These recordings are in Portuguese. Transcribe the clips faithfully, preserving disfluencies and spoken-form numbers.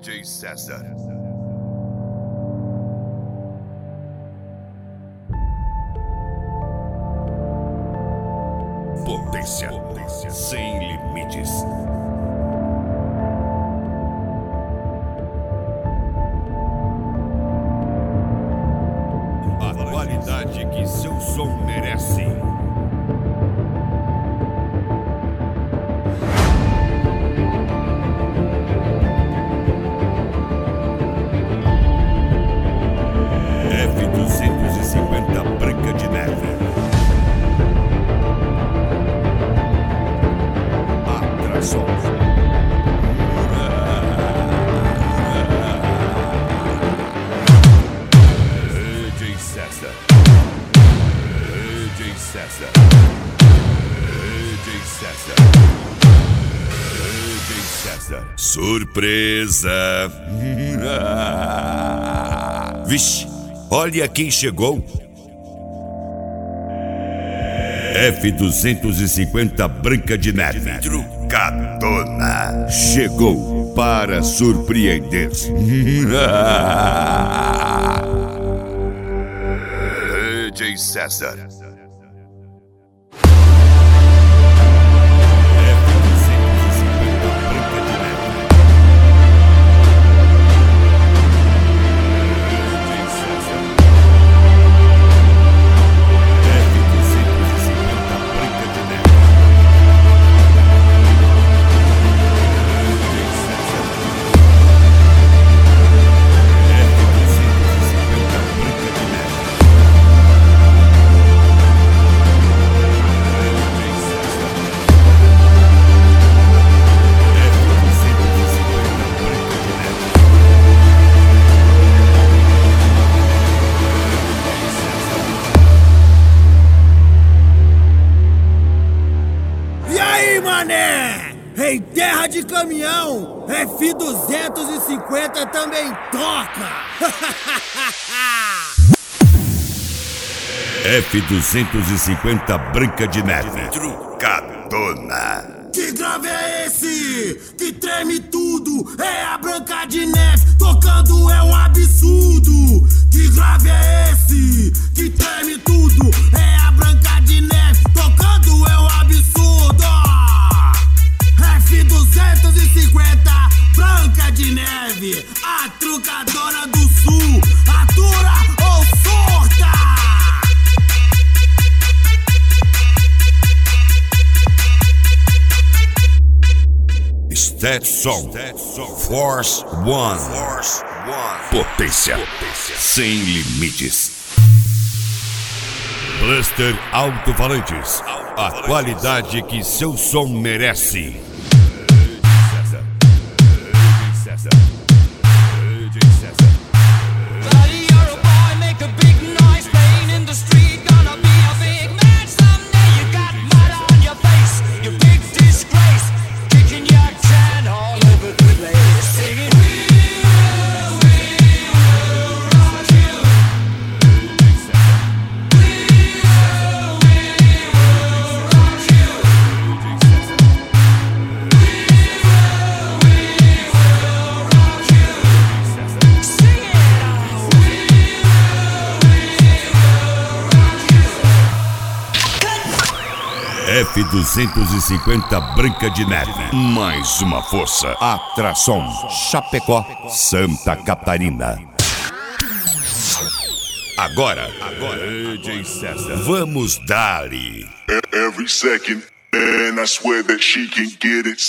D J César. Potência, potência sem limites. A qualidade que seu som merece. F duzentos e cinquenta Branca de Neve. Atração. D J César. D J César. D J César. D J César. Surpresa. Vixe, olha quem chegou. F duzentos e cinquenta Branca de Neve. Trucadona. Chegou para surpreender. D J César. Em terra de caminhão, F duzentos e cinquenta também toca! F duzentos e cinquenta Branca de Neve. Trucadona. Que grave é esse? Que treme tudo? É a Branca de Neve, tocando é um absurdo. Que grave é esse? Que treme tudo? É a Branca de Neve, tocando é um absurdo. F duzentos e cinquenta Branca de Neve, a trucadora do sul, atura ou surta? Stetson Force One. Potência sem limites. Blaster Alto-Falantes. A qualidade que seu som merece. F duzentos e cinquenta Branca de Neve. Mais uma força. Atração. Chapecó, Santa Catarina. Agora, agora, D J César. Vamos dar-lhe. Every second, and I swear that she can get it.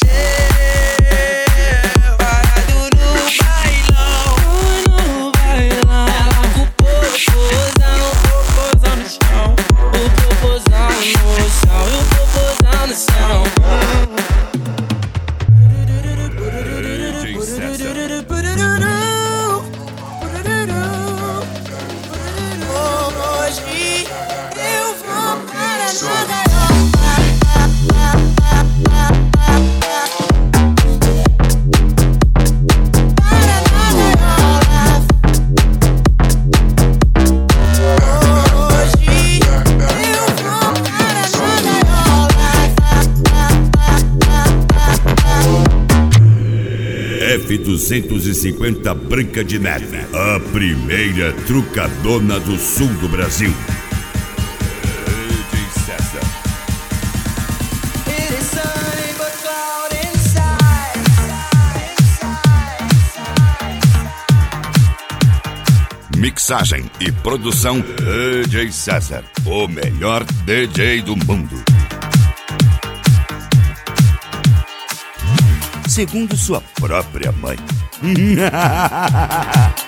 F duzentos e cinquenta Branca de Neve, a primeira trucadona do sul do Brasil. D J César. Mixagem e produção D J César, o melhor D J do mundo. Segundo sua própria mãe.